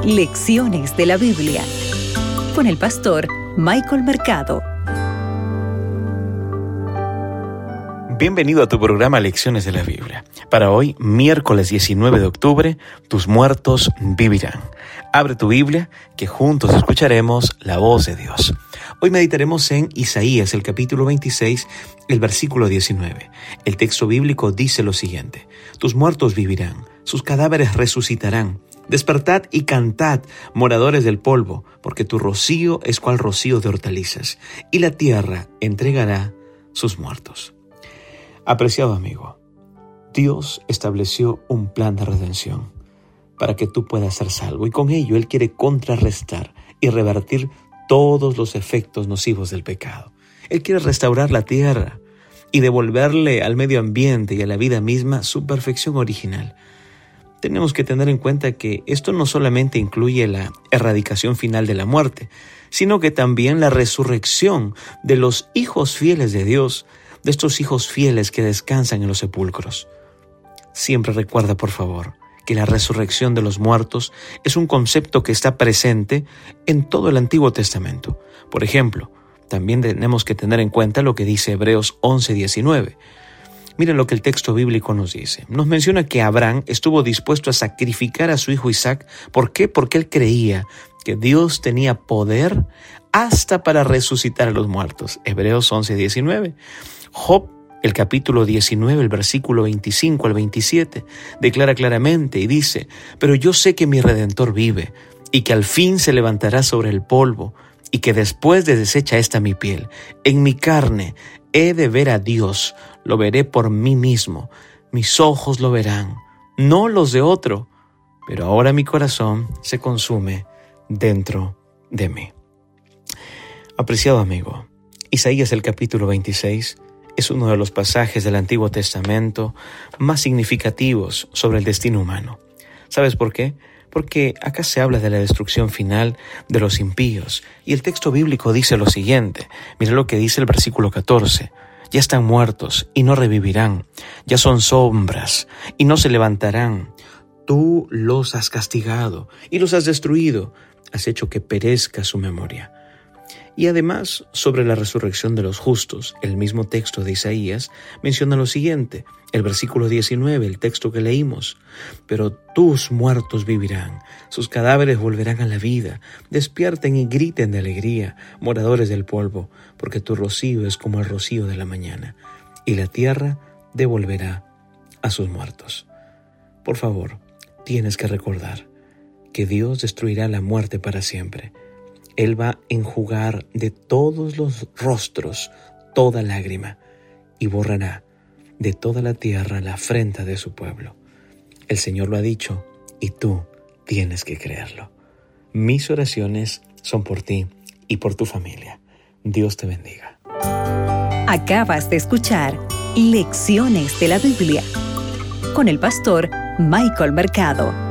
Lecciones de la Biblia con el pastor Michael Mercado. Bienvenido a tu programa Lecciones de la Biblia. Para hoy, miércoles 19 de octubre, tus muertos vivirán. Abre tu Biblia, que juntos escucharemos la voz de Dios. Hoy meditaremos en Isaías, el capítulo 26, el versículo 19. El texto bíblico dice lo siguiente: tus muertos vivirán, sus cadáveres resucitarán. Despertad y cantad, moradores del polvo, porque tu rocío es cual rocío de hortalizas, y la tierra entregará sus muertos. Apreciado amigo, Dios estableció un plan de redención para que tú puedas ser salvo, y con ello Él quiere contrarrestar y revertir todos los efectos nocivos del pecado. Él quiere restaurar la tierra y devolverle al medio ambiente y a la vida misma su perfección original. Tenemos que tener en cuenta que esto no solamente incluye la erradicación final de la muerte, sino que también la resurrección de los hijos fieles de Dios, de estos hijos fieles que descansan en los sepulcros. Siempre recuerda, por favor, que la resurrección de los muertos es un concepto que está presente en todo el Antiguo Testamento. Por ejemplo, también tenemos que tener en cuenta lo que dice Hebreos 11:19. Miren lo que el texto bíblico nos dice. Nos menciona que Abraham estuvo dispuesto a sacrificar a su hijo Isaac. ¿Por qué? Porque él creía que Dios tenía poder hasta para resucitar a los muertos. Hebreos 11:19. Job, el capítulo 19, el versículo 25 al 27, declara claramente y dice: pero yo sé que mi Redentor vive y que al fin se levantará sobre el polvo, y que después de deshecha esta mi piel, en mi carne he de ver a Dios, lo veré por mí mismo, mis ojos lo verán, no los de otro, pero ahora mi corazón se consume dentro de mí. Apreciado amigo, Isaías el capítulo 26 es uno de los pasajes del Antiguo Testamento más significativos sobre el destino humano. ¿Sabes por qué? Porque acá se habla de la destrucción final de los impíos, y el texto bíblico dice lo siguiente. Mira lo que dice el versículo 14. Ya están muertos y no revivirán, ya son sombras y no se levantarán. Tú los has castigado y los has destruido, has hecho que perezca su memoria. Y además, sobre la resurrección de los justos, el mismo texto de Isaías menciona lo siguiente, el versículo 19, el texto que leímos: pero tus muertos vivirán, sus cadáveres volverán a la vida, despierten y griten de alegría, moradores del polvo, porque tu rocío es como el rocío de la mañana, y la tierra devolverá a sus muertos. Por favor, tienes que recordar que Dios destruirá la muerte para siempre. Él va a enjugar de todos los rostros toda lágrima y borrará de toda la tierra la afrenta de su pueblo. El Señor lo ha dicho y tú tienes que creerlo. Mis oraciones son por ti y por tu familia. Dios te bendiga. Acabas de escuchar Lecciones de la Biblia con el pastor Michael Mercado.